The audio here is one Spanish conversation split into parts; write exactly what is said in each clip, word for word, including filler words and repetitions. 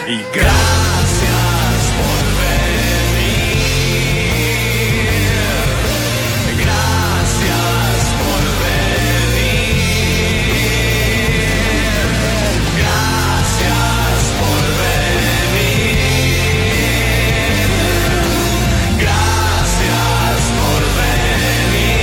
y gracias por venir. Gracias por venir. Gracias por venir. Gracias por venir.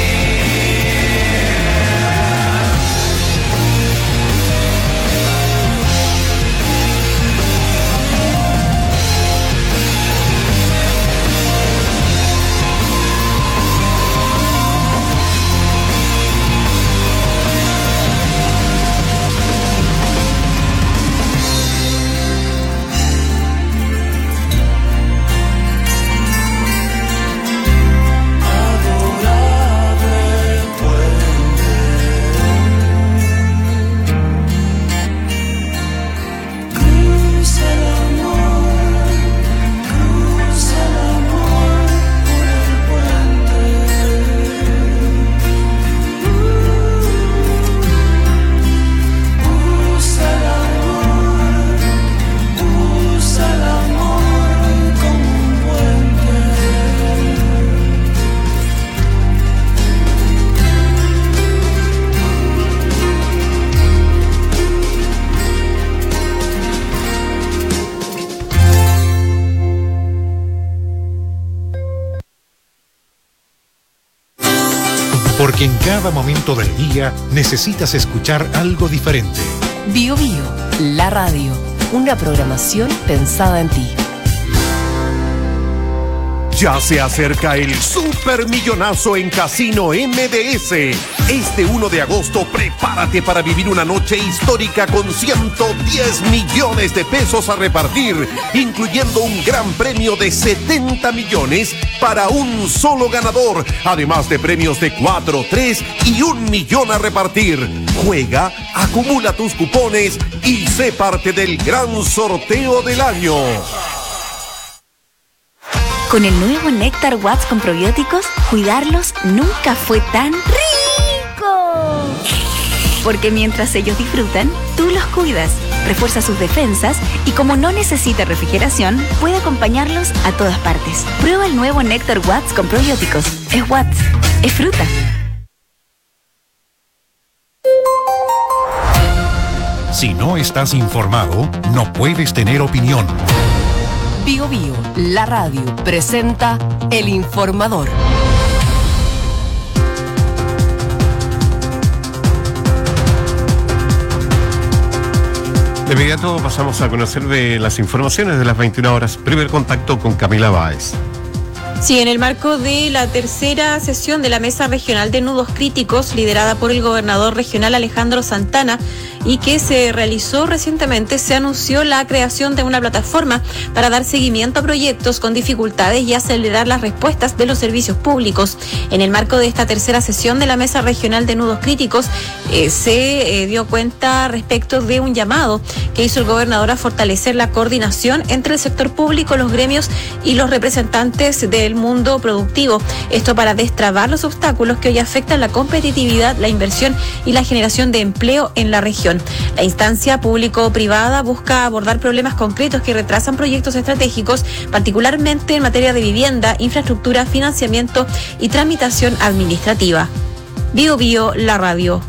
Porque en cada momento del día necesitas escuchar algo diferente. Bio Bio, la radio, una programación pensada en ti. Ya se acerca el supermillonazo en Casino M D S. Este uno de agosto, prepárate para vivir una noche histórica con ciento diez millones de pesos a repartir, incluyendo un gran premio de setenta millones para un solo ganador, además de premios de cuatro, tres y un millón a repartir. Juega, acumula tus cupones y sé parte del gran sorteo del año. Con el nuevo Néctar Watts con probióticos, cuidarlos nunca fue tan rico. Porque mientras ellos disfrutan, tú los cuidas, refuerza sus defensas y como no necesita refrigeración, puede acompañarlos a todas partes. Prueba el nuevo Néctar Watts con probióticos. Es Watts, es fruta. Si no estás informado, no puedes tener opinión. Bio Bio, la radio, presenta El Informador. De inmediato pasamos a conocer de las informaciones de las veintiuna horas. Primer contacto con Camila Báez. Sí, en el marco de la tercera sesión de la Mesa Regional de Nudos Críticos, liderada por el gobernador regional Alejandro Santana, y que se realizó recientemente, se anunció la creación de una plataforma para dar seguimiento a proyectos con dificultades y acelerar las respuestas de los servicios públicos. En el marco de esta tercera sesión de la Mesa Regional de Nudos Críticos, eh, se eh, dio cuenta respecto de un llamado que hizo el gobernador a fortalecer la coordinación entre el sector público, los gremios y los representantes del mundo productivo. Esto para destrabar los obstáculos que hoy afectan la competitividad, la inversión y la generación de empleo en la región. La instancia público-privada busca abordar problemas concretos que retrasan proyectos estratégicos, particularmente en materia de vivienda, infraestructura, financiamiento y tramitación administrativa. Bio Bio, la radio.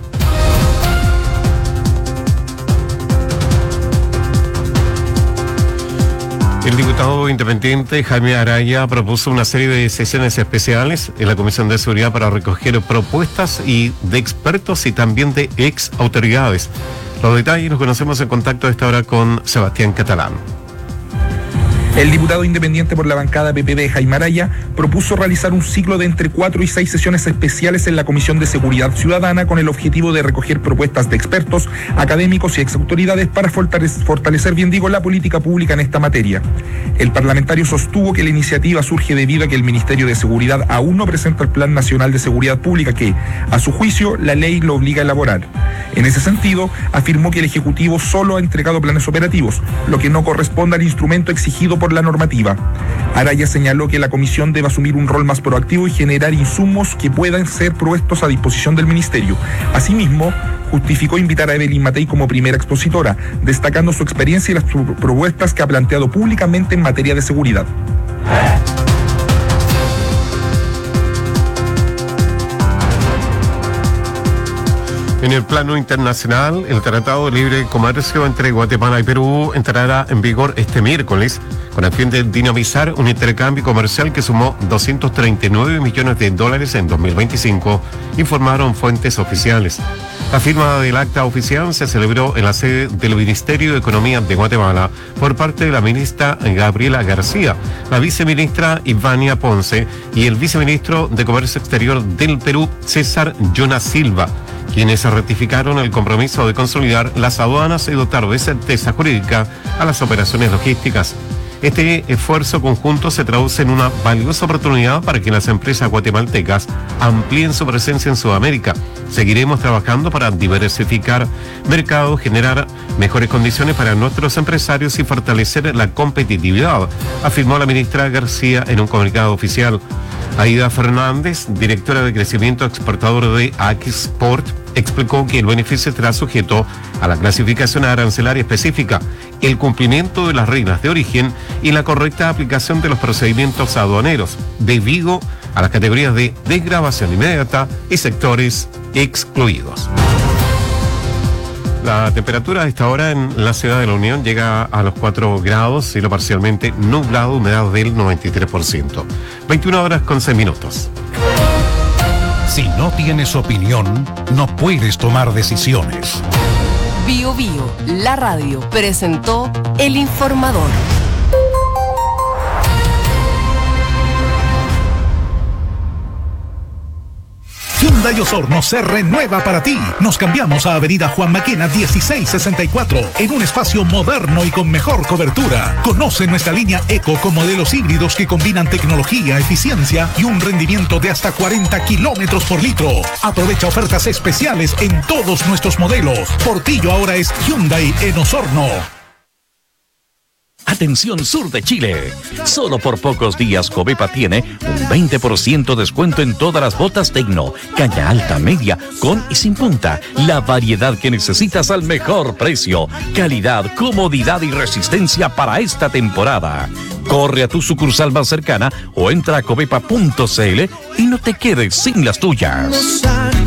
El diputado independiente Jaime Araya propuso una serie de sesiones especiales en la Comisión de Seguridad para recoger propuestas y de expertos y también de ex autoridades. Los detalles los conocemos en contacto a esta hora con Sebastián Catalán. El diputado independiente por la bancada P P D, Jaime Araya, propuso realizar un ciclo de entre cuatro y seis sesiones especiales en la Comisión de Seguridad Ciudadana con el objetivo de recoger propuestas de expertos, académicos y exautoridades para fortalecer, bien digo, la política pública en esta materia. El parlamentario sostuvo que la iniciativa surge debido a que el Ministerio de Seguridad aún no presenta el Plan Nacional de Seguridad Pública que, a su juicio, la ley lo obliga a elaborar. En ese sentido, afirmó que el Ejecutivo solo ha entregado planes operativos, lo que no corresponde al instrumento exigido por la normativa. Araya señaló que la comisión debe asumir un rol más proactivo y generar insumos que puedan ser puestos a disposición del Ministerio. Asimismo, justificó invitar a Evelyn Matei como primera expositora, destacando su experiencia y las pro- propuestas que ha planteado públicamente en materia de seguridad. En el plano internacional, el Tratado de Libre Comercio entre Guatemala y Perú entrará en vigor este miércoles con el fin de dinamizar un intercambio comercial que sumó doscientos treinta y nueve millones de dólares en dos mil veinticinco, informaron fuentes oficiales. La firma del acta oficial se celebró en la sede del Ministerio de Economía de Guatemala por parte de la ministra Gabriela García, la viceministra Ivania Ponce y el viceministro de Comercio Exterior del Perú, César Jonas Silva, quienes ratificaron el compromiso de consolidar las aduanas y dotar de certeza jurídica a las operaciones logísticas. Este esfuerzo conjunto se traduce en una valiosa oportunidad para que las empresas guatemaltecas amplíen su presencia en Sudamérica. Seguiremos trabajando para diversificar mercados, generar mejores condiciones para nuestros empresarios y fortalecer la competitividad, afirmó la ministra García en un comunicado oficial. Aida Fernández, directora de crecimiento exportador de Axport, explicó que el beneficio estará sujeto a la clasificación arancelaria específica, el cumplimiento de las reglas de origen y la correcta aplicación de los procedimientos aduaneros, debido a las categorías de desgravación inmediata y sectores excluidos. La temperatura a esta hora en la ciudad de la Unión llega a los cuatro grados, cielo parcialmente nublado, humedad del noventa y tres por ciento. veintiuna horas con seis minutos. Si no tienes opinión, no puedes tomar decisiones. Bio Bio, la radio, presentó El Informador. Hyundai Osorno se renueva para ti. Nos cambiamos a Avenida Juan Maquena dieciséis sesenta y cuatro en un espacio moderno y con mejor cobertura. Conoce nuestra línea Eco con modelos híbridos que combinan tecnología, eficiencia y un rendimiento de hasta cuarenta kilómetros por litro. Aprovecha ofertas especiales en todos nuestros modelos. Portillo ahora es Hyundai en Osorno. Atención sur de Chile. Solo por pocos días Covepa tiene un veinte por ciento descuento en todas las botas Tecno, caña alta, media, con y sin punta. La variedad que necesitas al mejor precio. Calidad, comodidad y resistencia para esta temporada. Corre a tu sucursal más cercana o entra a covepa punto cl y no te quedes sin las tuyas.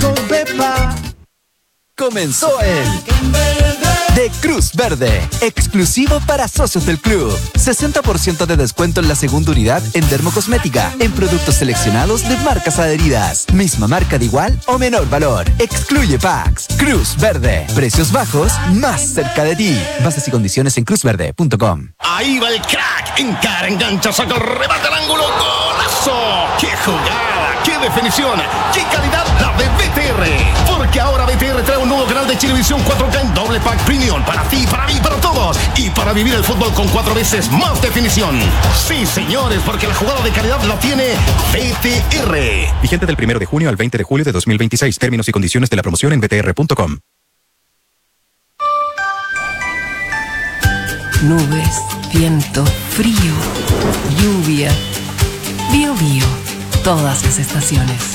Comenzó el de Cruz Verde, exclusivo para socios del club. sesenta por ciento de descuento en la segunda unidad en dermocosmética, en productos seleccionados de marcas adheridas. Misma marca de igual o menor valor. Excluye packs. Cruz Verde. Precios bajos, más cerca de ti. Bases y condiciones en cruz verde punto com. Ahí va el crack. Encara, engancha, saca el remate al ángulo. ¡Golazo! ¡Qué jugada! ¡Qué definición! ¡Qué calidad la de B T R! Porque ahora B T R trae un nuevo canal de Chilevisión cuatro K en doble pack premium para ti, para mí, para todos. Y para vivir el fútbol con cuatro veces más definición. Sí, señores, porque la jugada de calidad la tiene B T R. Vigente del primero de junio al veinte de julio de dos mil veintiséis. Términos y condiciones de la promoción en b t r punto com. Nubes, viento, frío, lluvia. Bio Bio, todas las estaciones.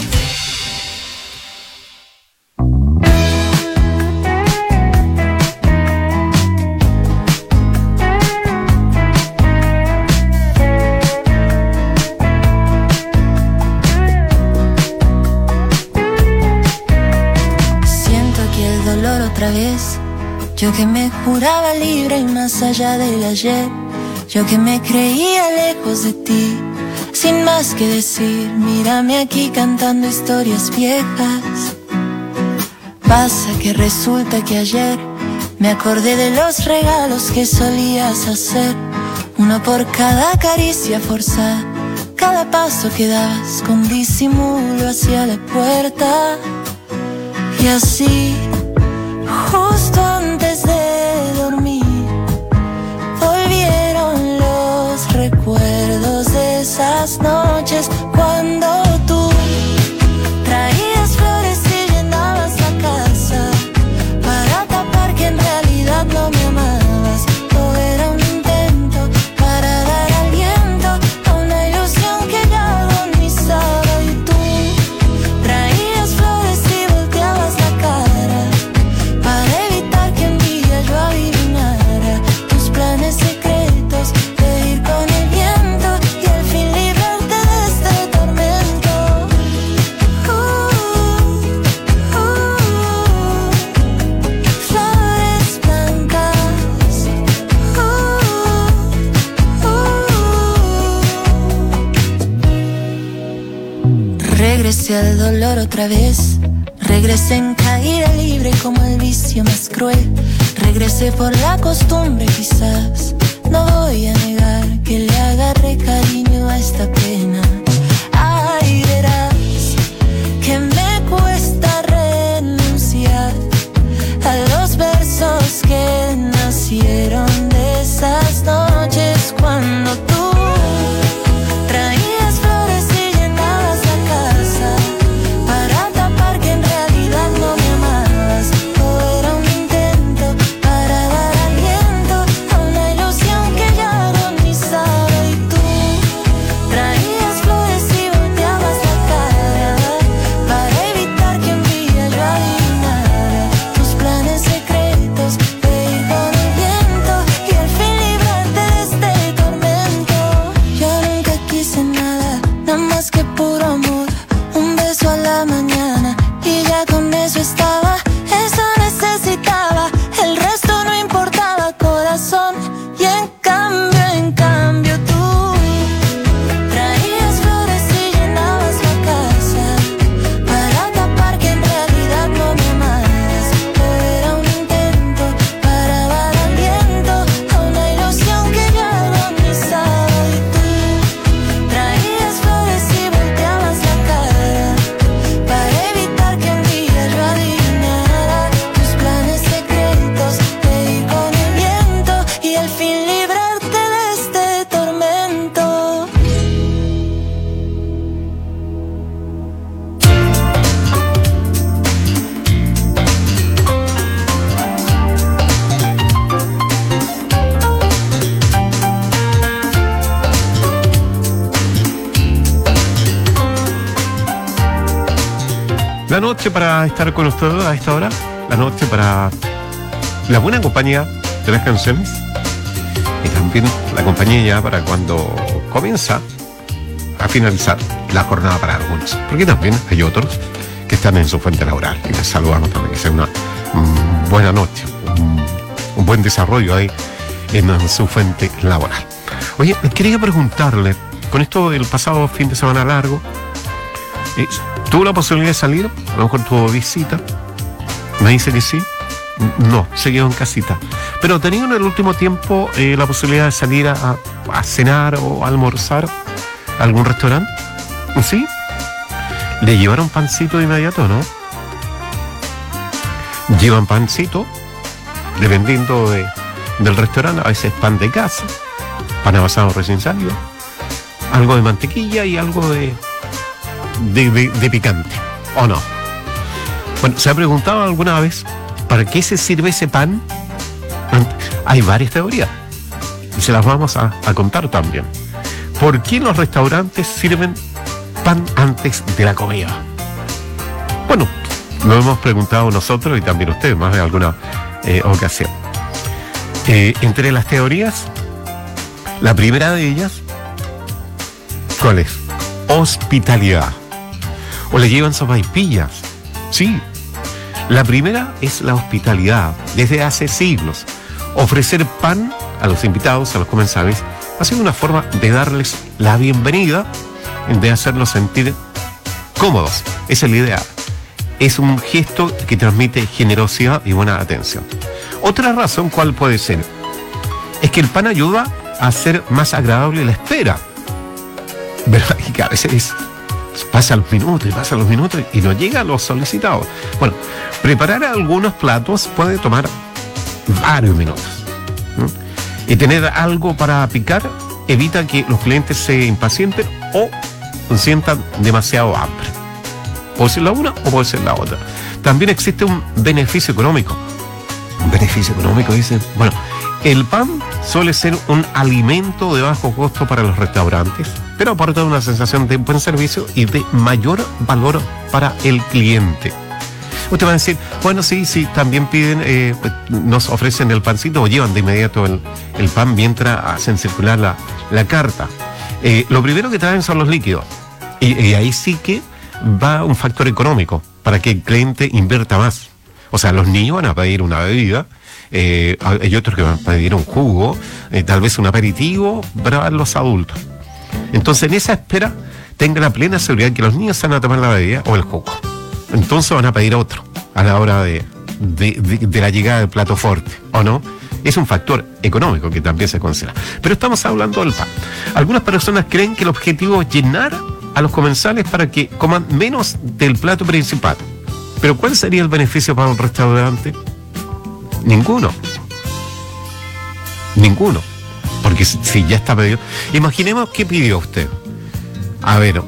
Siento aquí el dolor otra vez. Yo que me juraba libre y más allá del ayer. Yo que me creía lejos de ti, sin más que decir. Mírame aquí cantando historias viejas. Pasa que resulta que ayer me acordé de los regalos que solías hacer. Uno por cada caricia forzada, cada paso que dabas con disimulo hacia la puerta. Y así, justo antes de dormir, volvieron los recuerdos de esas noches cuando tú traías flores y llenabas la casa para tapar que en realidad no me amabas. Todo era un intento para dar aliento a una ilusión que ya agonizaba. Y tú traías flores y volteabas la cara Regresé al dolor otra vez. Regresé en caída libre como el vicio más cruel. Regresé por la costumbre quizás. No voy a negar que le agarré cariño a esta pena. Ay, verás que me cuesta renunciar a los versos que nacieron de esas noches cuando tú traías flores y llenabas la casa para tapar que en realidad no me amabas. Todo era un intento para dar aliento a una ilusión que ya agonizaba. Y tú traías flores y volteabas la cara para evitar que un día yo adivinara tus planes secretos de ir con el viento y al fin librarte de este tormento. Yo nunca quise nada, nada más que puro amor. Un beso a la mañana y ya con eso estaba. Eso necesitaba, el resto no importaba, corazón. Y en cambio, en cambio tú traías flores y llenabas la casa para tapar que en realidad no me amabas. Todo era un intento para dar aliento a una ilusión que ya agonizaba. Y tú traías flores y volteabas la cara para evitar que un día yo adivinara tus planes secretos de ir con el viento y al fin librarte de este tormento. La noche para estar con ustedes a esta hora, la noche para la buena compañía de las canciones y también la compañía ya para cuando comienza a finalizar la jornada para algunos, porque también hay otros que están en su fuente laboral y les saludamos también, que sea una mm, buena noche, un, un buen desarrollo ahí en, en su fuente laboral. Oye, quería preguntarle, con esto del pasado fin de semana largo, eh, ¿tuvo la posibilidad de salir? A lo mejor tuvo visita. Me dice que sí. No, se quedó en casita. Pero ¿ha tenido en el último tiempo eh, la posibilidad de salir a, a cenar o a almorzar a algún restaurante? ¿Sí? ¿Le llevaron pancito de inmediato, no? Llevan pancito, dependiendo de, del restaurante, a veces pan de casa, pan amasado recién salido, algo de mantequilla y algo de De, de, de picante, ¿o no? Bueno, ¿se ha preguntado alguna vez para qué se sirve ese pan? Hay varias teorías y se las vamos a, a contar también. ¿Por qué los restaurantes sirven pan antes de la comida? Bueno, lo hemos preguntado nosotros y también ustedes más de alguna eh, ocasión. Eh, entre las teorías, la primera de ellas, ¿cuál es? Hospitalidad. O le llevan sopaipillas. Sí. La primera es la hospitalidad. Desde hace siglos, ofrecer pan a los invitados, a los comensales, ha sido una forma de darles la bienvenida, de hacerlos sentir cómodos. Esa es la idea. Es un gesto que transmite generosidad y buena atención. Otra razón, ¿cuál puede ser? Es que el pan ayuda a hacer más agradable la espera. ¿Verdad? Y que a veces pasan los minutos y pasan los minutos y no llegan los solicitados. Bueno, preparar algunos platos puede tomar varios minutos. ¿no? Y tener algo para picar evita que los clientes se impacienten o sientan demasiado hambre. Puede ser la una o puede ser la otra. También existe un beneficio económico. ¿Un beneficio económico? Dicen. Bueno, el pan suele ser un alimento de bajo costo para los restaurantes, pero aporta una sensación de buen servicio y de mayor valor para el cliente. Usted va a decir, bueno, sí, sí, también piden, eh, nos ofrecen el pancito o llevan de inmediato el, el pan mientras hacen circular la, la carta. Eh, lo primero que traen son los líquidos. Y, y ahí sí que va un factor económico para que el cliente invierta más. O sea, los niños van a pedir una bebida, eh, hay otros que van a pedir un jugo, eh, tal vez un aperitivo para los adultos. Entonces, en esa espera, tenga la plena seguridad que los niños se van a tomar la bebida o el jugo. Entonces van a pedir otro a la hora de, de, de, de la llegada del plato fuerte, ¿o no? Es un factor económico que también se considera. Pero estamos hablando del pan. Algunas personas creen que el objetivo es llenar a los comensales para que coman menos del plato principal. Pero ¿cuál sería el beneficio para un restaurante? Ninguno. Ninguno. Porque si, si ya está pedido. Imaginemos qué pidió usted. A ver.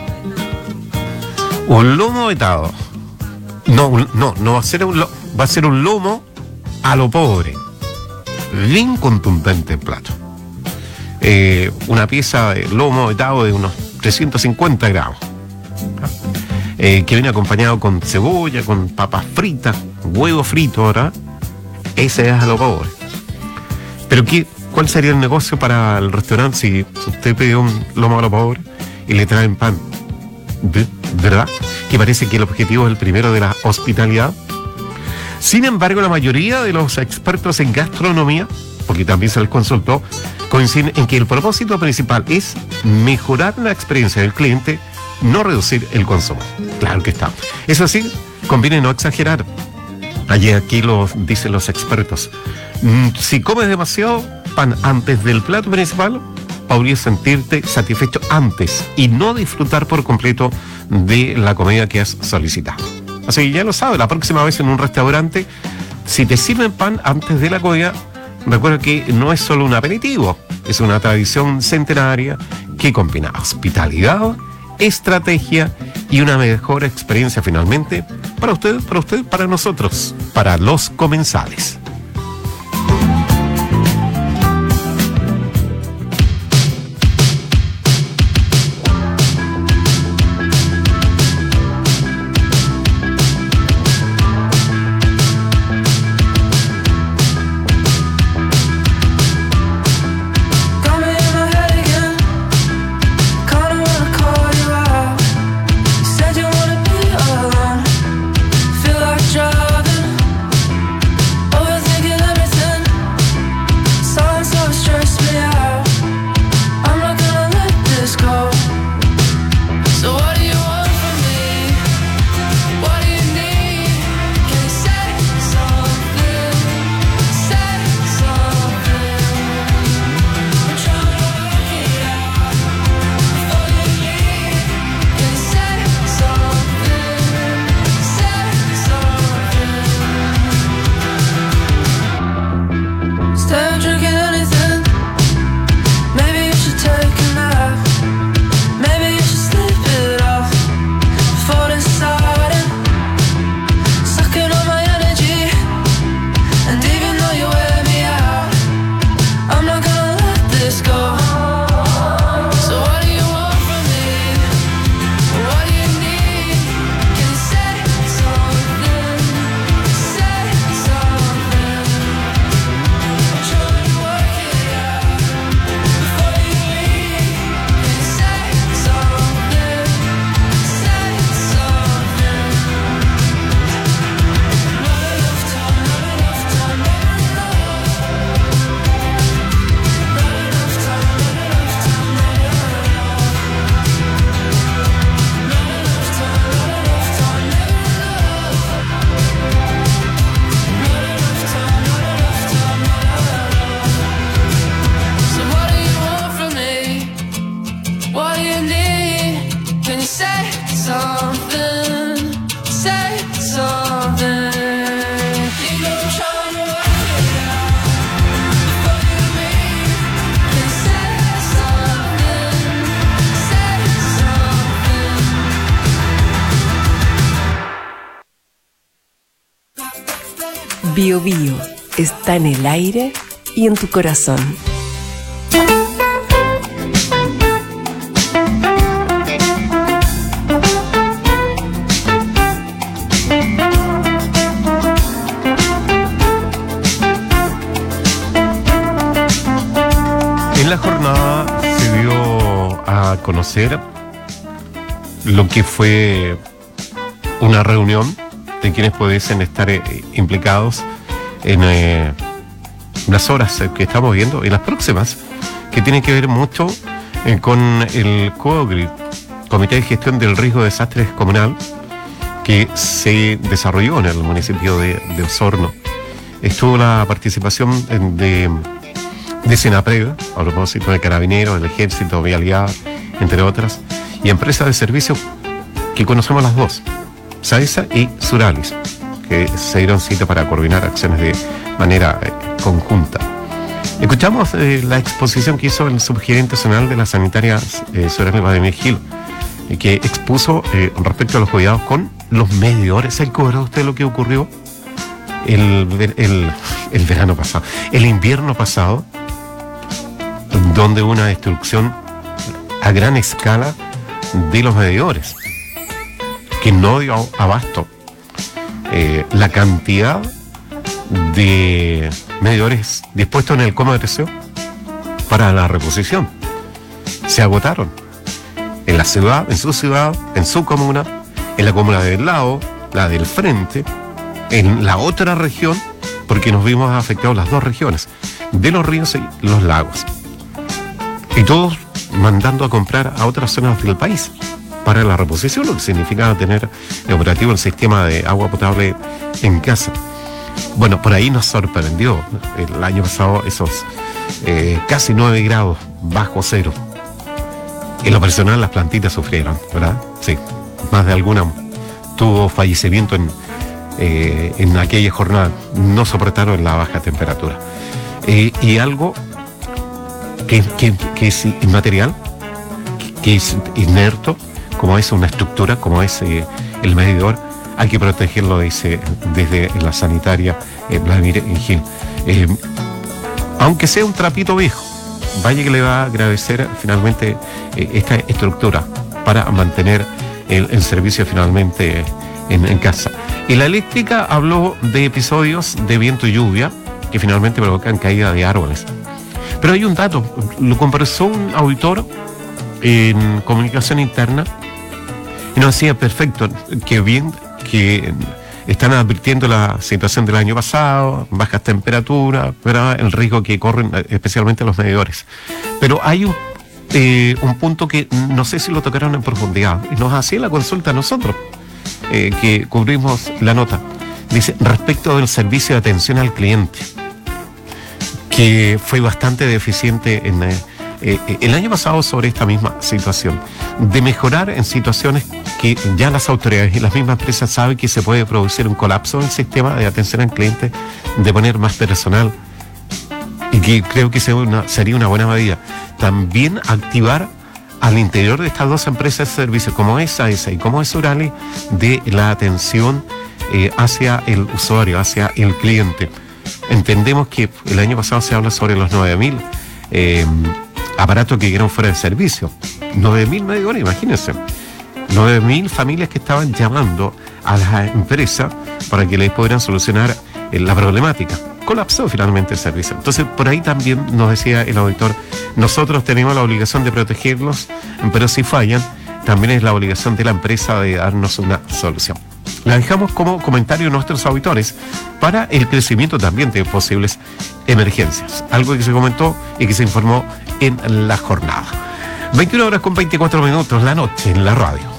Un lomo vetado. No, no, no va a ser un, va a ser un lomo a lo pobre. Bien contundente el plato. Eh, una pieza de lomo vetado de unos trescientos cincuenta gramos. Eh, que viene acompañado con cebolla, con papas fritas, huevo frito, ¿verdad? Ese es a lo pobre. Pero ¿qué, ¿cuál sería el negocio para el restaurante si usted pide un lomo a lo pobre y le traen pan? ¿Verdad? Que parece que el objetivo es el primero de la hospitalidad. Sin embargo, la mayoría de los expertos en gastronomía, porque también se les consultó, coinciden en que el propósito principal es mejorar la experiencia del cliente, no reducir el consumo. Claro que está. Eso sí, conviene no exagerar. Allí aquí lo dicen los expertos. Si comes demasiado pan antes del plato principal, podrías sentirte satisfecho antes y no disfrutar por completo de la comida que has solicitado. Así que ya lo sabes, la próxima vez en un restaurante, si te sirven pan antes de la comida, recuerda que no es solo un aperitivo, es una tradición centenaria que combina hospitalidad, estrategia y una mejor experiencia finalmente para usted, para usted, para nosotros, para los comensales. Bio Bio está en el aire y en tu corazón. En la jornada se dio a conocer lo que fue una reunión de quienes pudiesen estar eh, implicados en eh, las horas que estamos viendo y las próximas, que tienen que ver mucho eh, con el COGRID, Comité de Gestión del Riesgo de Desastres Comunal que se desarrolló en el municipio de, de Osorno. Estuvo la participación de, de Senapred, a propósito de Carabineros, el Ejército, Vialidad, entre otras, y empresas de servicios que conocemos las dos, SAESA y Suralis, que se dieron cita para coordinar acciones de manera eh, conjunta. Escuchamos eh, la exposición que hizo el subgerente zonal de la sanitaria eh, Suralis Vladimir Gil, eh, que expuso eh, respecto a los cuidados con los medidores. ¿Se acuerda usted lo que ocurrió el, el, el verano pasado, el invierno pasado, donde hubo una destrucción a gran escala de los medidores, que no dio abasto? Eh, la cantidad de medidores dispuestos en el comercio para la reposición se agotaron en la ciudad, en su ciudad, en su comuna, en la comuna del lado, la del frente, en la otra región, porque nos vimos afectados las dos regiones, de los ríos y los lagos, y todos mandando a comprar a otras zonas del país para la reposición, lo que significaba tener operativo el sistema de agua potable en casa. Bueno, por ahí nos sorprendió el año pasado esos eh, casi nueve grados bajo cero. En lo personal las plantitas sufrieron, ¿verdad? Sí, más de alguna tuvo fallecimiento en, eh, en aquella jornada, no soportaron la baja temperatura. Eh, y algo que, que, que es inmaterial, que es inerto, como es una estructura, como es eh, el medidor, hay que protegerlo, dice desde la sanitaria eh, Vladimir Gil. Eh, aunque sea un trapito viejo, vaya que le va a agradecer finalmente eh, esta estructura para mantener el, el servicio finalmente en, en casa. Y la eléctrica habló de episodios de viento y lluvia que finalmente provocan caída de árboles. Pero hay un dato, lo conversó un auditor en comunicación interna y nos decía: perfecto, que bien que están advirtiendo la situación del año pasado, bajas temperaturas, ¿verdad?, el riesgo que corren especialmente los medidores. Pero hay un, eh, un punto que no sé si lo tocaron en profundidad, y nos hacía la consulta a nosotros, eh, que cubrimos la nota. Dice, respecto del servicio de atención al cliente, que fue bastante deficiente en eh, eh, el año pasado sobre esta misma situación, de mejorar en situaciones que ya las autoridades y las mismas empresas saben que se puede producir un colapso del sistema de atención al cliente, de poner más personal, y que creo que sería una buena medida. También activar al interior de estas dos empresas de servicios, como es SAESA y como es Suralis, de la atención eh, hacia el usuario, hacia el cliente. Entendemos que el año pasado se habla sobre los nueve mil eh, aparatos que quedaron fuera de servicio. nueve mil medidores, imagínense. nueve mil familias que estaban llamando a la empresa para que les pudieran solucionar eh, la problemática. Colapsó finalmente el servicio. Entonces, por ahí también nos decía el auditor, nosotros tenemos la obligación de protegerlos, pero si fallan, también es la obligación de la empresa de darnos una solución. La dejamos como comentario a nuestros auditores para el crecimiento también de posibles emergencias. Algo que se comentó y que se informó en la jornada. veintiuna horas con veinticuatro minutos, la noche en la radio.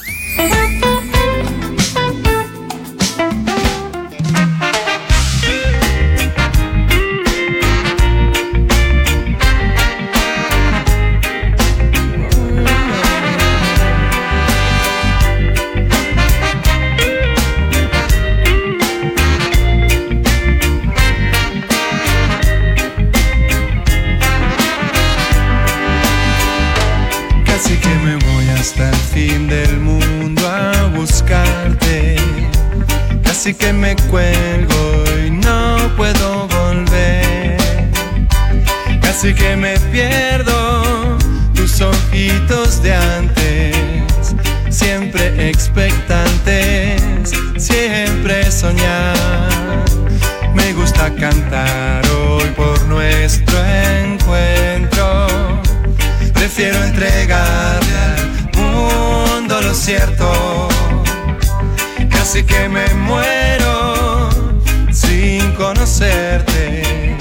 Así que me cuelgo y no puedo volver. Casi que me pierdo tus ojitos de antes, siempre expectantes, siempre soñar. Me gusta cantar hoy por nuestro encuentro. Prefiero entregarle al mundo lo cierto. Casi que me muero sin conocerte.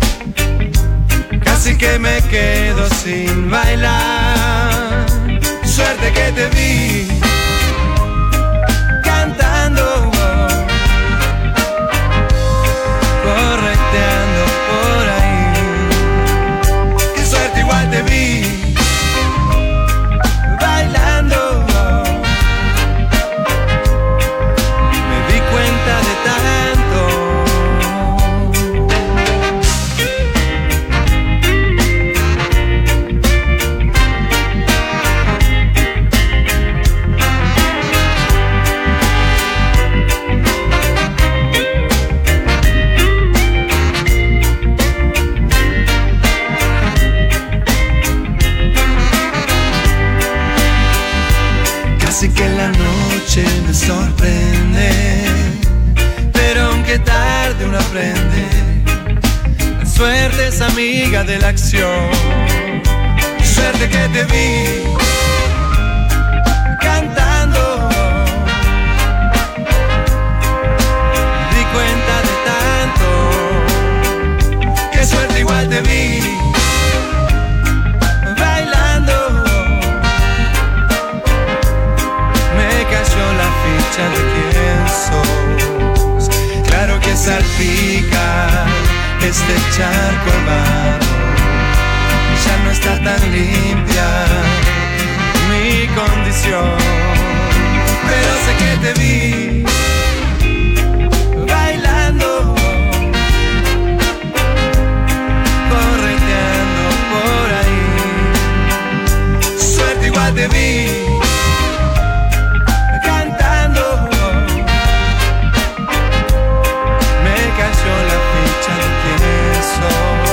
Casi que me quedo sin bailar suerte que te vi cantando, correteando por ahí. Qué suerte, igual te vi bailando. Me di cuenta de tanto. Casi que la noche me sorprende, pero aunque tarde uno aprende. La suerte es amiga de la acción. Suerte que te vi cantando. Me di cuenta de tanto. Qué suerte, igual te vi bailando. La ficha de quién sos. Claro que salpica este charco hermano. Ya no está tan limpia mi condición, pero sé que te vi bailando, correteando por ahí. Suerte, igual te vi la ficha de quién sos.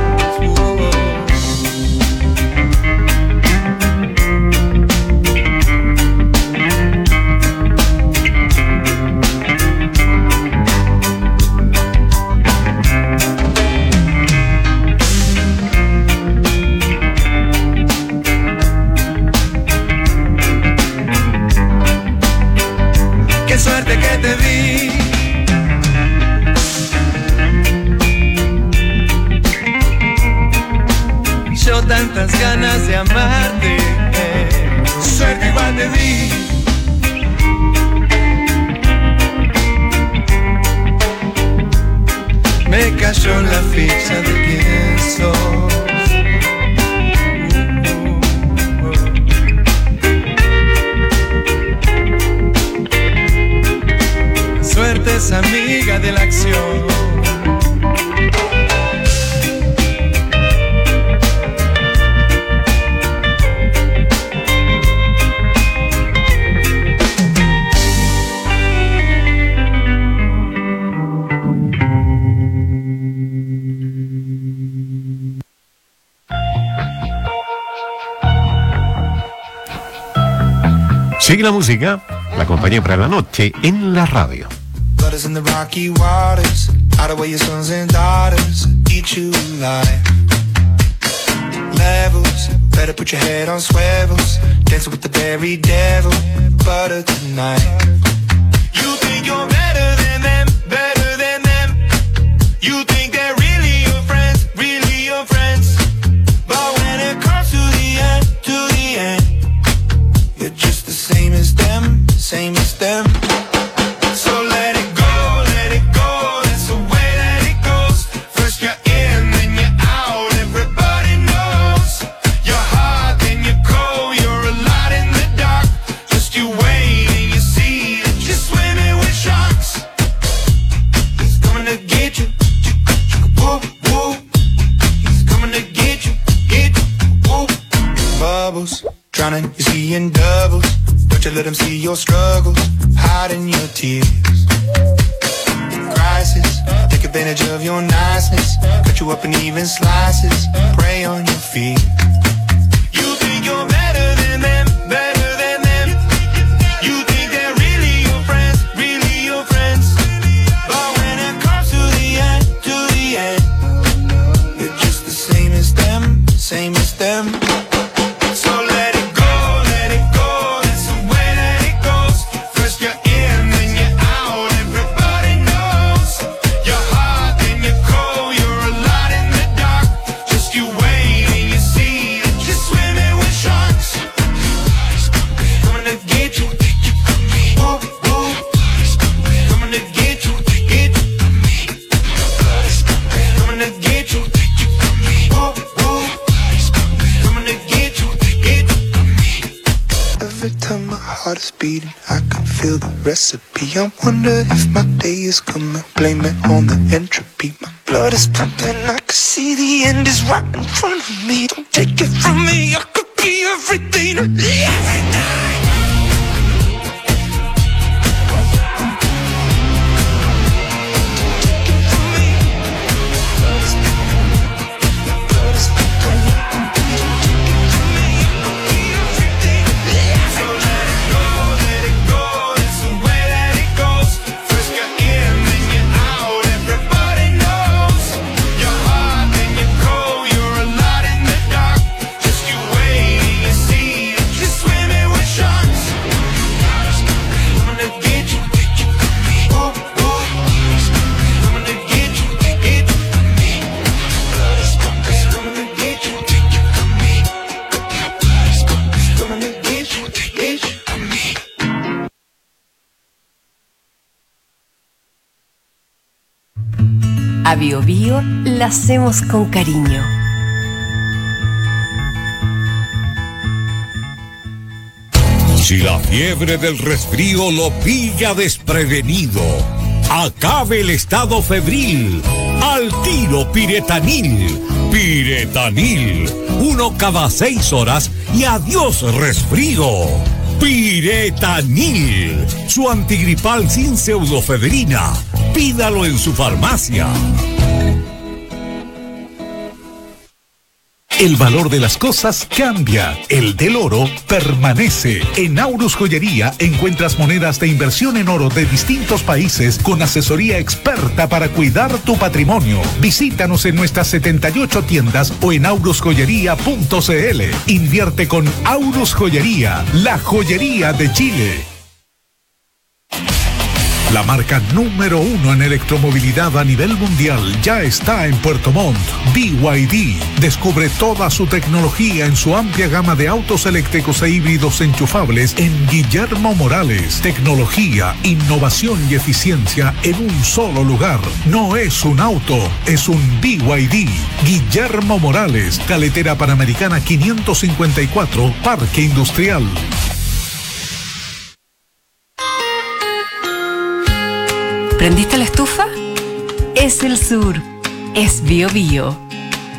Qué suerte que te vi tantas ganas de amarte, eh. Suerte, igual te vi me cayó la ficha de quién sos. La suerte es amiga de la acción. Sigue la música, la compañía para la noche en la radio. Brothers in the rocky waters, out of where your sons and daughters eat you alive. Levels, better put your head on swivels, dancing with the very devil, butter tonight. You think you're better than them, better than them. You think they're really your friends, really your friends. But when it comes to the end, to the end, you're just the same as them, same as them. So let it go, let it go, that's the way that it goes. First you're in, then you're out, everybody knows. You're hot, then you're cold, you're a lot in the dark. Just you wait and you see that you're swimming with sharks. He's coming to get you, whoop, whoop. He's coming to get you, get you, whoop. Bubbles, drowning, you see in doubles. Don't you let them see your struggles, hiding your tears. Crisis, take advantage of your niceness, cut you up in even slices, prey on your feet. You think you're better than them, better than them. You think they're really your friends, really your friends. But when it comes to the end, to the end, you're just the same as them, same as them. So let it go, let it go, that's the way that it goes. First you're in, then you're out, everybody knows. You're hot, then you're cold, you're a lot in the dark. Just you wait and you see that you're swimming with sharks. heart is beating, I can feel the recipe. I wonder if my day is coming, blame it on the entropy. My blood is pumping, I can see the end is right in front of me. Don't take it from me, I could be everything, everything. A Bio Bio la hacemos con cariño. Si la fiebre del resfrío lo pilla desprevenido, acabe el estado febril. Al tiro Piretanil. Piretanil. Uno cada seis horas y adiós resfrío. Piretanil. Su antigripal sin pseudofebrina. Pídalo en su farmacia. El valor de las cosas cambia, el del oro permanece. En Aurus Joyería encuentras monedas de inversión en oro de distintos países con asesoría experta para cuidar tu patrimonio. Visítanos en nuestras setenta y ocho tiendas o en aurus joyería punto c l. Invierte con Aurus Joyería, la joyería de Chile. La marca número uno en electromovilidad a nivel mundial ya está en Puerto Montt, B Y D. Descubre toda su tecnología en su amplia gama de autos eléctricos e híbridos enchufables en Guillermo Morales. Tecnología, innovación y eficiencia en un solo lugar. No es un auto, es un B Y D. Guillermo Morales, Carretera Panamericana quinientos cincuenta y cuatro, Parque Industrial. ¿Prendiste la estufa? Es el sur. Es Bio Bio.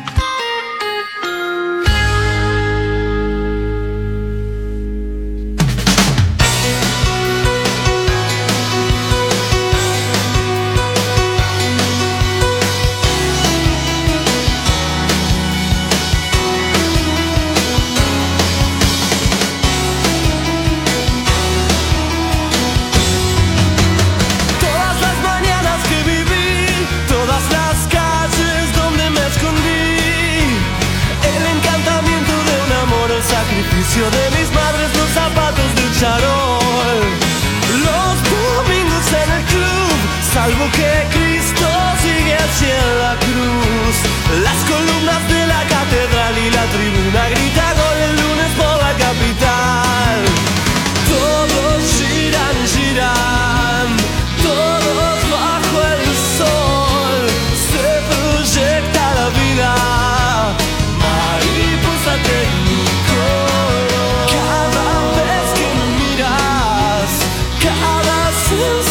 De mis madres los zapatos de charol. Los domingos en el club, salvo que Cristo sigue hacia la cruz. Las columnas de la catedral y la tribuna grita gol el lunes por la capital. Todos giran, giran, todos bajo el sol. Se proyecta la vida, mariposa técnica.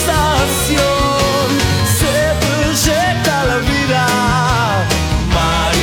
Sensación, se proyecta la vida,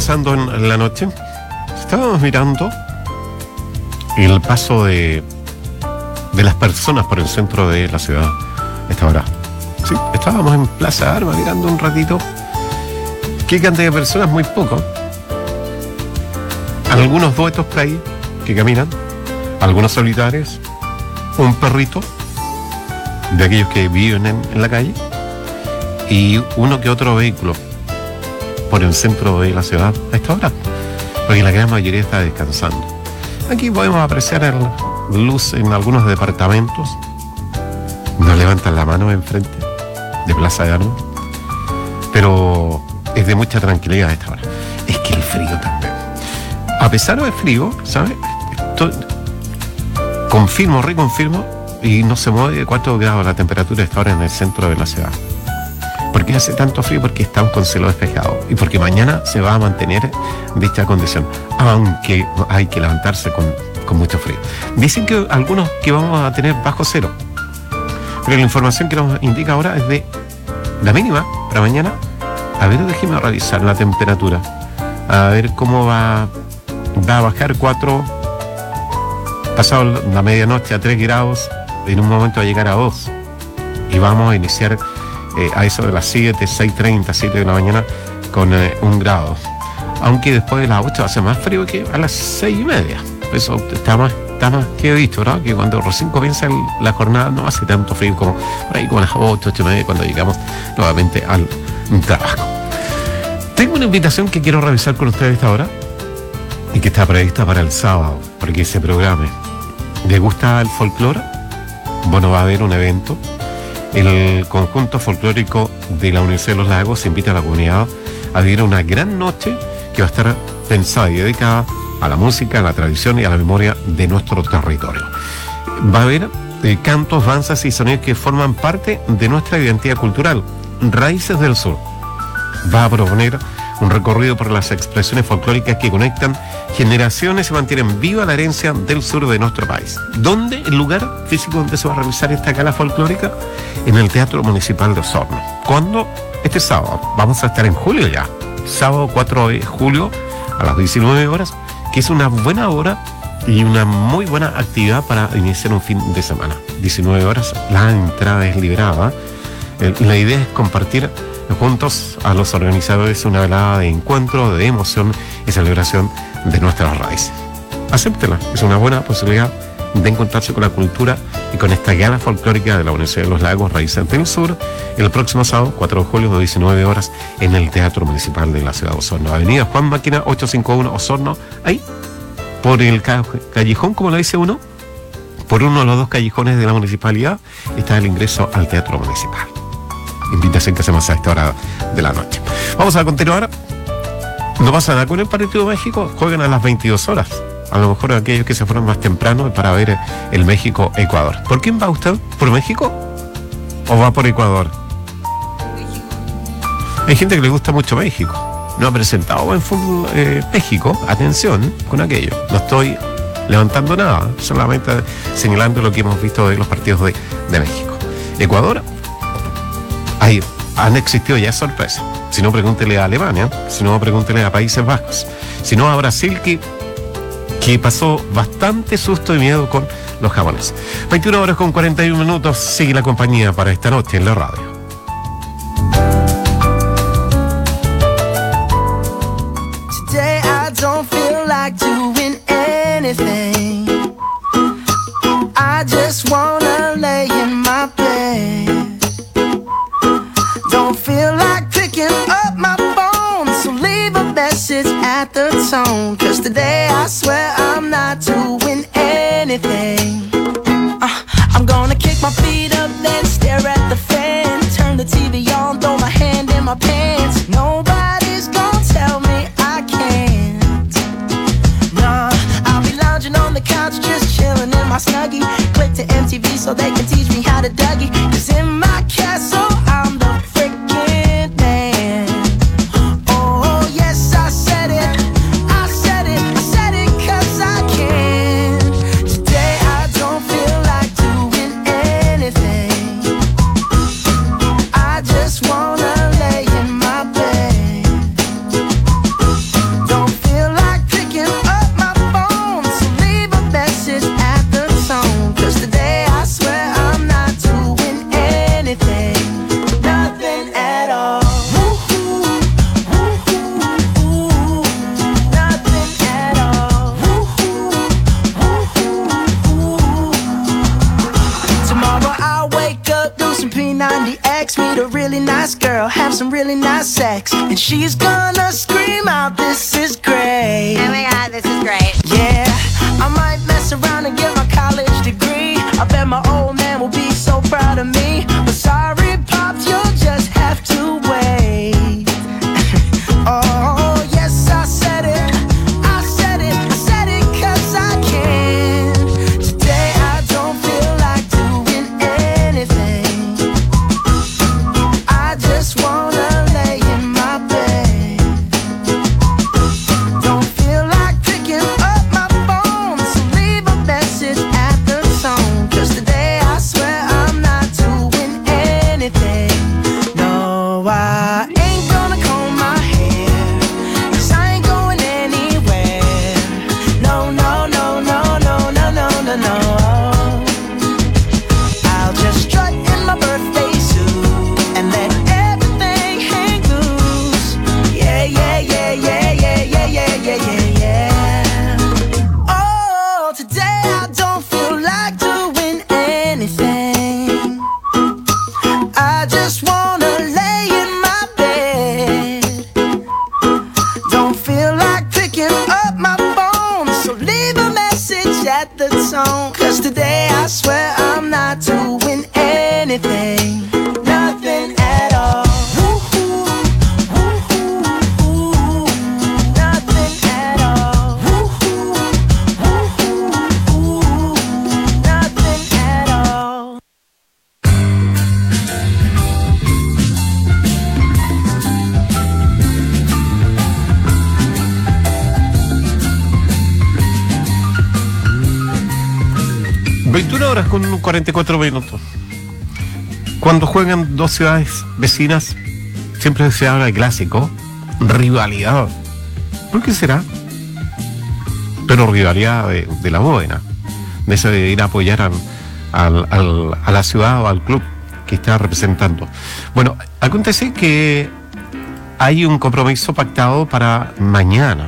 pasando en la noche? Estábamos mirando el paso de, de las personas por el centro de la ciudad a esta hora. Sí, estábamos en Plaza de Armas mirando un ratito. ¿Qué cantidad de personas? Muy poco. Algunos duetos por ahí que caminan, algunos solitarios, un perrito de aquellos que viven en, en la calle y uno que otro vehículo por el centro de la ciudad a esta hora, porque la gran mayoría está descansando. Aquí podemos apreciar el luz en algunos departamentos. Nos levantan la mano enfrente de Plaza de Armas, pero es de mucha tranquilidad a esta hora. Es que el frío también. A pesar del frío, ¿sabes? Esto, confirmo, reconfirmo, y no se mueve de cuatro grados la temperatura a esta hora en el centro de la ciudad. ¿Por qué hace tanto frío? Porque estamos con cielo despejado y porque mañana se va a mantener dicha condición, aunque hay que levantarse con, con mucho frío. Dicen que algunos que vamos a tener bajo cero, pero la información que nos indica ahora es de la mínima para mañana. A ver, déjeme revisar la temperatura, a ver cómo va, va a bajar cuatro, pasado la medianoche a tres grados, en un momento va a llegar a dos y vamos a iniciar Eh, a eso de las siete, seis treinta, siete de la mañana con eh, un grado. Aunque después de las ocho va a ser más frío que a las seis y media. Eso está más, está más que he visto, ¿no? Que cuando recién comienza el, la jornada no hace tanto frío como por ahí como a las ocho, ocho y media cuando llegamos nuevamente al trabajo. Tengo una invitación que quiero revisar con ustedes esta hora y que está prevista para el sábado, porque se programe. ¿Le gusta el folclore? Bueno, va a haber un evento. El conjunto folclórico de la Universidad de los Lagos invita a la comunidad a vivir una gran noche que va a estar pensada y dedicada a la música, a la tradición y a la memoria de nuestro territorio. Va a haber eh, cantos, danzas y sonidos que forman parte de nuestra identidad cultural. Raíces del Sur va a proponer un recorrido por las expresiones folclóricas que conectan generaciones y mantienen viva la herencia del sur de nuestro país. ¿Dónde? El lugar físico donde se va a realizar esta gala folclórica, en el Teatro Municipal de Osorno. ¿Cuándo? Este sábado. Vamos a estar en julio ya. Sábado cuatro de julio a las diecinueve horas, que es una buena hora y una muy buena actividad para iniciar un fin de semana. diecinueve horas, la entrada es liberada. La idea es compartir juntos a los organizadores una velada de encuentro, de emoción y celebración de nuestras raíces. Acéptela, es una buena posibilidad de encontrarse con la cultura y con esta gala folclórica de la Universidad de los Lagos, Raíces del Sur, el próximo sábado, cuatro de julio, de diecinueve horas, en el Teatro Municipal de la Ciudad de Osorno. Avenida Juan Máquina ochocientos cincuenta y uno, Osorno, ahí, por el callejón, como lo dice uno, por uno de los dos callejones de la municipalidad, está el ingreso al Teatro Municipal. Invitación que hacemos a esta hora de la noche. Vamos a continuar. No pasa nada con el partido de México. Juegan a las veintidós horas. A lo mejor aquellos que se fueron más temprano para ver el México-Ecuador. ¿Por quién va usted? ¿Por México? ¿O va por Ecuador? México. Hay gente que le gusta mucho México. No ha presentado en fútbol eh, México. Atención con aquello. No estoy levantando nada. Solamente señalando lo que hemos visto de los partidos de, de México. Ecuador. Ahí han existido ya sorpresas. Si no, pregúntele a Alemania, si no, pregúntele a Países Bajos, si no, a Brasil, que, que pasó bastante susto y miedo con los japoneses. veintiuna horas con cuarenta y uno minutos, sigue la compañía para esta noche en la radio. Today I don't feel like doing anything. I just wanna lay in my bed. Don't feel like picking up my phone, so leave a message at the tone. Cause today I swear I'm not doing anything. uh, I'm gonna kick my feet up, then stare at the fan. Turn the T V on, throw my hand in my pants. Nobody's gonna tell me I can't. Nah, I'll be lounging on the couch, just chilling in my Snuggie. Click to M T V so they can teach me how to Dougie. Cause in my castle I'm the freaking man. Oh yes, I said it, I said it, I said it cause I can. Today I don't feel like doing anything. I just wanna lay in my bed. some really nice sex, and she's gonna scream out, this is great. Oh my god, this is great. Yeah, I might mess around and get my college degree. I bet my old man will be so proud of me. But sorry, Pops, you'll just have to wait. Oh, yes, I said it. I said it. I said it 'cause I can. Today I don't feel like doing anything. I just wanna lay in my bed. Don't feel like picking up my phone, so leave a message at the tone. 'Cause today I swear I'm not doing anything. No, I ain't gonna comb my hair, 'cause I ain't going anywhere. No, no, no, no, no, no, no, no, no. I'll just strut in my birthday suit and let everything hang loose. Yeah, yeah, yeah, yeah, yeah, yeah, yeah, yeah, yeah, yeah. Oh, today I don't feel like doing anything. I just wanna lay in my bed. Don't feel like picking up my phone, so leave a message at the tone. 'Cause today I swear I'm not doing anything. Nothing at all. Woo-hoo, woo-hoo, woo-hoo. Nothing at all. Woo-hoo, woo-hoo, woo-hoo. Nothing at all. veintiuna horas con cuarenta y cuatro minutos. Cuando juegan dos ciudades vecinas, siempre se habla de clásico, rivalidad. ¿Por qué será? Pero rivalidad de, de la buena, de ese de ir a apoyar al, al, al, a la ciudad o al club que está representando. Bueno, acontece que hay un compromiso pactado para mañana.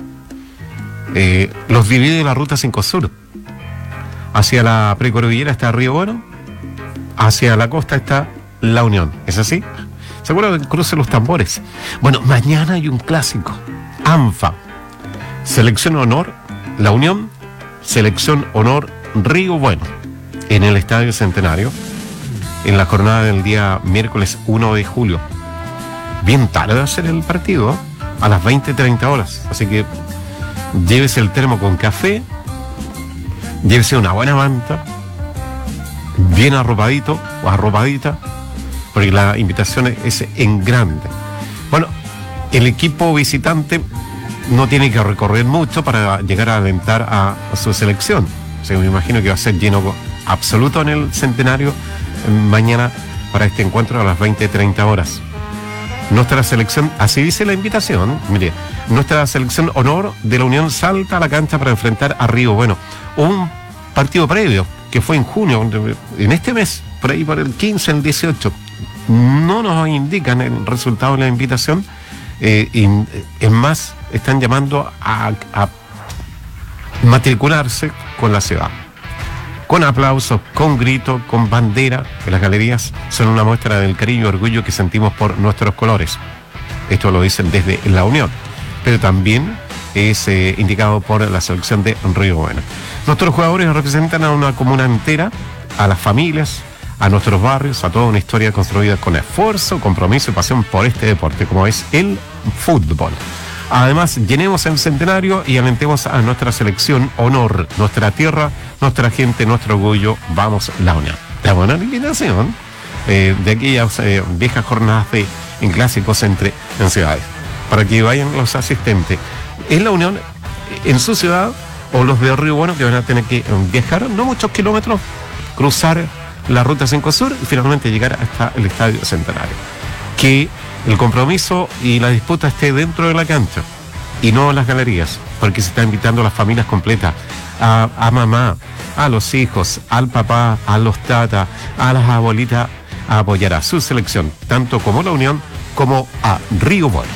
Eh, los divide la ruta cinco Sur. Hacia la precordillera está Río Bueno, hacia la costa está La Unión. ¿Es así? ¿Se acuerdan del cruce de los tambores? Bueno, mañana hay un clásico. ANFA, Selección Honor La Unión, Selección Honor Río Bueno, en el Estadio Centenario, en la jornada del día miércoles uno de julio. Bien tarde va a ser el partido, ¿eh? A las veinte treinta horas. Así que llévese el termo con café, llévese una buena manta, bien arropadito o arropadita, porque la invitación es en grande. Bueno, el equipo visitante no tiene que recorrer mucho para llegar a alentar a, a su selección. O sea, me imagino que va a ser lleno absoluto en el Centenario mañana para este encuentro a las veinte treinta horas. Nuestra selección, así dice la invitación, mire, nuestra selección Honor de la Unión salta a la cancha para enfrentar a Río Bueno. Un partido previo que fue en junio, en este mes, por ahí por el quince, el dieciocho. No nos indican el resultado de la invitación. Eh, y, es más, están llamando a, a matricularse con la ciudad. Con aplausos, con gritos, con bandera, que las galerías son una muestra del cariño y orgullo que sentimos por nuestros colores. Esto lo dicen desde La Unión, pero también es eh, indicado por la selección de Río Bueno. Nuestros jugadores representan a una comuna entera, a las familias, a nuestros barrios, a toda una historia construida con esfuerzo, compromiso y pasión por este deporte, como es el fútbol. Además, llenemos el Centenario y alentemos a nuestra selección Honor, nuestra tierra, nuestra gente, nuestro orgullo. Vamos, La Unión. La buena invitación eh, de aquellas eh, viejas jornadas de, en clásicos entre en ciudades, para que vayan los asistentes. En La Unión, en su ciudad, o los de Río Bueno, que van a tener que viajar no muchos kilómetros, cruzar la ruta cinco Sur y finalmente llegar hasta el Estadio Centenario. Que el compromiso y la disputa esté dentro de la cancha y no en las galerías, porque se está invitando a las familias completas, a, a mamá, a los hijos, al papá, a los tatas, a las abuelitas, a apoyar a su selección, tanto como La Unión como a Río Bueno.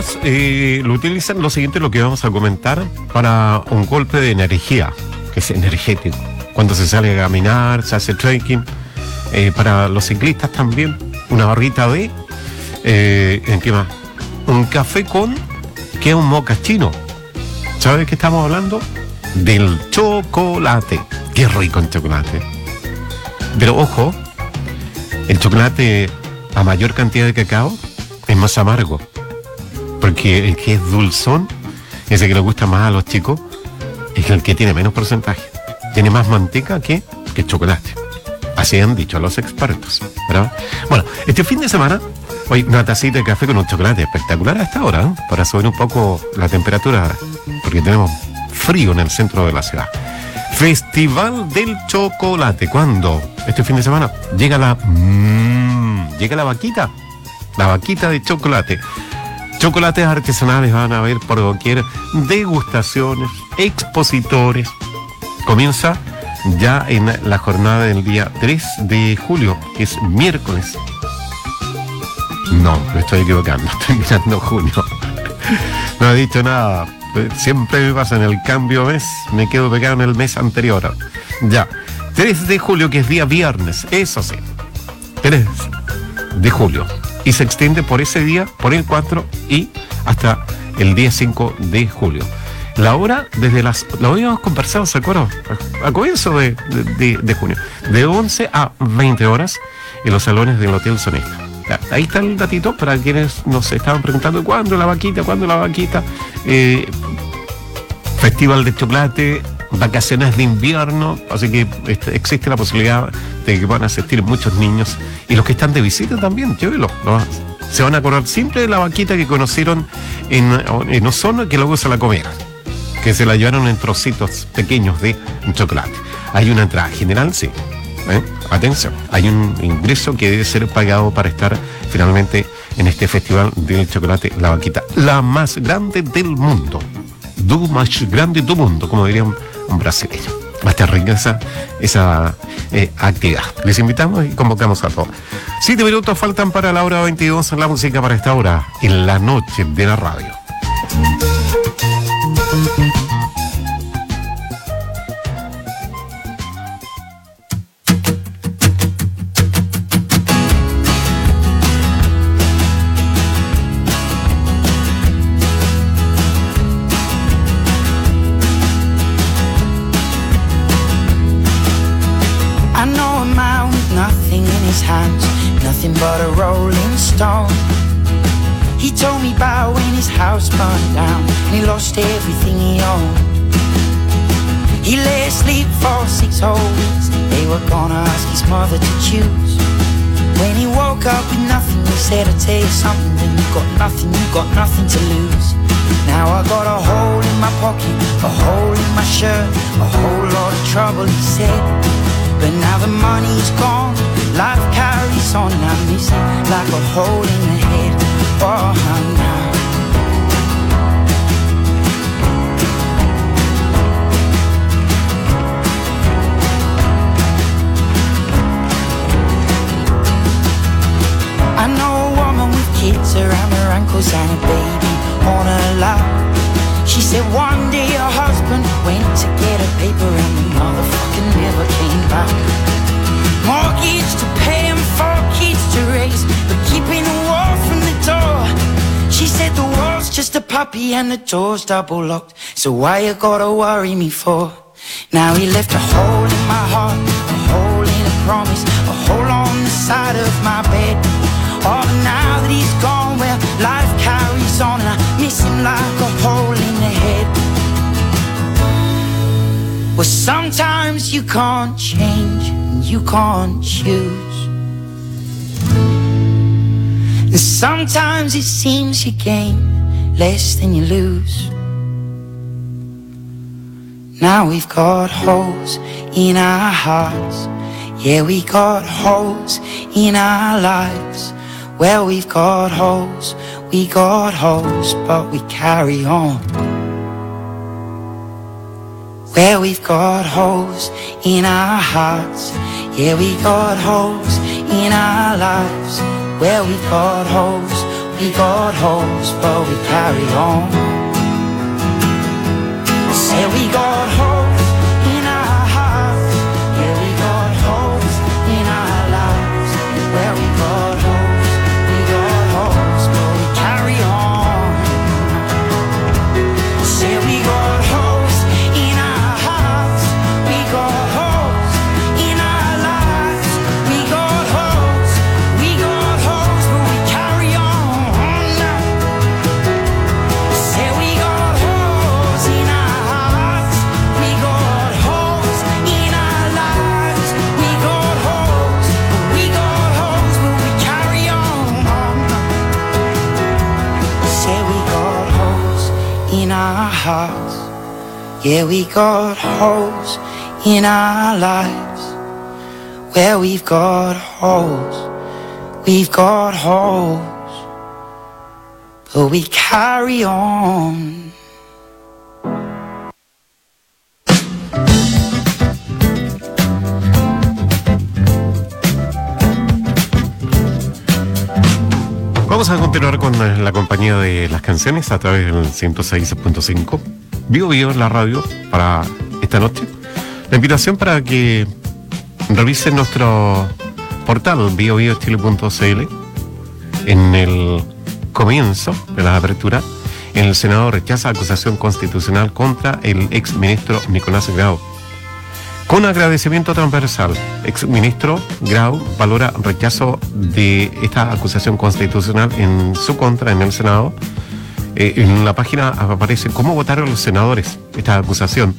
algunos eh, lo utilizan lo siguiente, lo que vamos a comentar, para un golpe de energía, que es energético. Cuando se sale a caminar, se hace trekking. Eh, para los ciclistas también, una barrita de... Eh, ¿En qué más? Un café con... ¿Qué es un mocachino? ¿Sabes de qué estamos hablando? Del chocolate. Qué rico el chocolate. Pero ojo, el chocolate a mayor cantidad de cacao es más amargo. Porque el que es dulzón, ese que le gusta más a los chicos, es el que tiene menos porcentaje. Tiene más manteca que, que chocolate. Así han dicho los expertos, ¿verdad? Bueno, este fin de semana, hoy una tacita de café con un chocolate espectacular a esta hora, ¿eh? Para subir un poco la temperatura, porque tenemos frío en el centro de la ciudad. Festival del Chocolate. ¿Cuándo? Este fin de semana llega la... Mmm, llega la vaquita. La vaquita de chocolate. Chocolates artesanales van a haber por doquier, degustaciones, expositores. Comienza ya en la jornada del día tres de julio, que es miércoles. No, me estoy equivocando, estoy mirando junio. No he dicho nada. Siempre me pasa en el cambio mes, me quedo pegado en el mes anterior. Ya, tres de julio, que es día viernes, eso sí. tres de julio. Y se extiende por ese día, por el cuatro y hasta el día cinco de julio. La hora, desde las... Lo habíamos conversado, ¿se acuerdan? A comienzo de, de, de junio. De once a veinte horas en los salones del Hotel Sonesta. Ahí está el datito para quienes nos estaban preguntando ¿cuándo la vaquita? ¿Cuándo la vaquita? Eh, Festival de chocolate, vacaciones de invierno, así que este, existe la posibilidad de que puedan asistir muchos niños y los que están de visita también, llévelo. ¿No? Se van a acordar siempre de la vaquita que conocieron en, en Osorno, que luego se la comieron, que se la llevaron en trocitos pequeños de chocolate. Hay una entrada general, sí. ¿Eh? Atención, hay un ingreso que debe ser pagado para estar finalmente en este festival del chocolate, la vaquita, la más grande del mundo, du más grande del mundo, como diría un, un brasileño. Va a estar rica esa, esa eh, actividad. Les invitamos y convocamos a todos. Siete minutos faltan para la hora veintidós en la música para esta hora, en la noche de la radio. Nothing but a rolling stone. He told me about when his house burned down and he lost everything he owned. He lay asleep for six whole weeks. They were gonna ask his mother to choose. When he woke up with nothing, he said, I'll tell you something, when you got nothing, you got nothing to lose. Now I got a hole in my pocket, a hole in my shirt, a whole lot of trouble, he said. But now the money's gone, life carries on, and I miss it like a hole in the head. Oh, now. I know a woman with kids around her ankles and a baby on her lap. She said one day her husband went to get a paper and the motherfucker never came back. Mortgage to pay and four kids to raise, but keeping the wall from the door. She said the wall's just a puppy and the door's double locked, so why you gotta worry me for? Now he left a hole in my heart, a hole in a promise, a hole on the side of my bed. Oh, but now that he's gone, well, life carries on and I miss him like a hole in the head. Well, sometimes you can't change and you can't choose, and sometimes it seems you gain less than you lose. Now we've got holes in our hearts, yeah, we got holes in our lives. Well, we've got holes, we got holes, but we carry on. Well, we've got holes in our hearts, yeah, we got holes in our lives. Well, we've got holes, We got holes, but we carry on. Say we got holes in our hearts. Yeah, we got holes in our lives. Where we got holes, we got holes, but we carry on. Say we got holes in our hearts. We got holes in our lives. We got holes, we got holes, but we carry on. Say we got holes in our hearts. We got holes in our lives. We got holes, we got holes, but we carry on. Say we got holes in our hearts. Yeah, we got holes in our lives. Where we've got holes, we've got holes, but we carry on. Vamos a continuar con la compañía de las canciones a través del ciento seis punto cinco. Bio Bio en la radio para esta noche. La invitación para que revisen nuestro portal bio bio chile punto c l. En el comienzo de la apertura, el Senado rechaza acusación constitucional contra el ex ministro Nicolás Grau. Con agradecimiento transversal, ex ministro Grau valora rechazo de esta acusación constitucional en su contra en el Senado. Eh, en la página aparece cómo votaron los senadores esta acusación.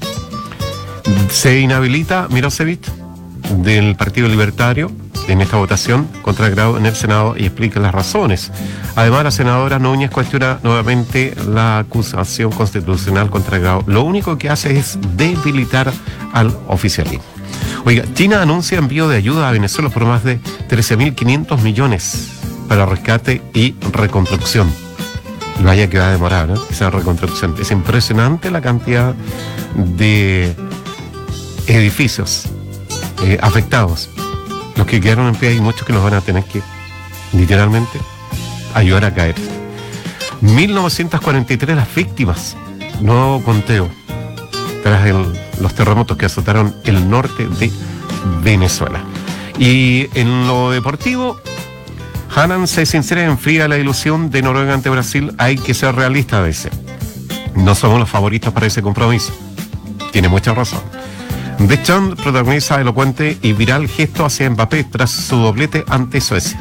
Se inhabilita Mirosevic del Partido Libertario en esta votación contra Grau en el Senado y explica las razones. Además, la senadora Núñez cuestiona nuevamente la acusación constitucional contra Grau. Lo único que hace es debilitar al oficialismo. Oiga, China anuncia envío de ayuda a Venezuela por más de trece mil quinientos millones para rescate y reconstrucción. Y vaya que va a demorar, ¿no?, esa reconstrucción. Es impresionante la cantidad de edificios eh, afectados. Los que quedaron en pie, hay muchos que los van a tener que, literalmente, ayudar a caer. mil novecientas cuarenta y tres las víctimas, nuevo conteo, tras el, los terremotos que azotaron el norte de Venezuela. Y en lo deportivo, Hanan se sincera y enfría la ilusión de Noruega ante Brasil. Hay que ser realista, dice. No somos los favoritos para ese compromiso. Tiene mucha razón. Deschamps protagoniza elocuente y viral gesto hacia Mbappé tras su doblete ante Suecia.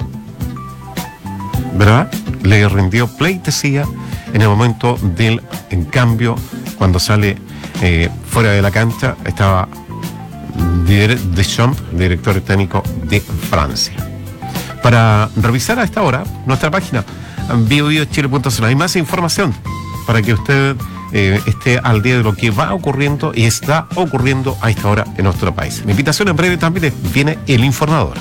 ¿Verdad? Le rindió pleitesía en el momento del en cambio, cuando sale eh, fuera de la cancha, estaba Deschamps, director técnico de Francia. Para revisar a esta hora nuestra página bio bio chile punto c l hay más información para que usted eh, esté al día de lo que va ocurriendo y está ocurriendo a esta hora en nuestro país. Mi invitación en breve también viene el informador.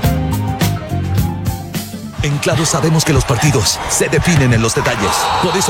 En Claro sabemos que los partidos se definen en los detalles. Por eso